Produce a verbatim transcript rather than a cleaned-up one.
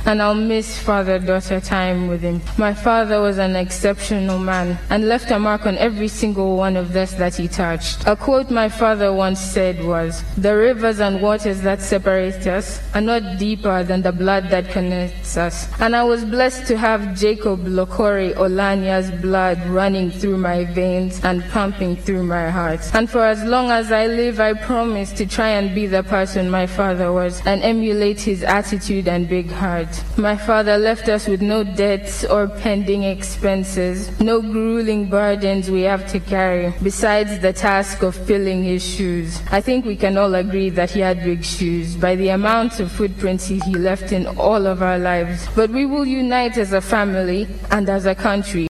and I'll miss father-daughter time with him. My father was an exceptional man and left a mark on every single one of us that he touched. A quote my father once said was, "The rivers and waters that separate us are not deeper than the blood that connects us." And I was blessed to have Jacob Lokore Olanya's blood running through my veins and pumping through my heart. And for as long as I live, I promise to try and be the person my father was and emulate his attitude and big heart. My father left us with no debts or pending expenses, no grueling burdens we have to carry, besides the task of filling his shoes. I think we can all agree that he had big shoes by the amount of footprints he left in all of our lives. But we will unite as a family and as a country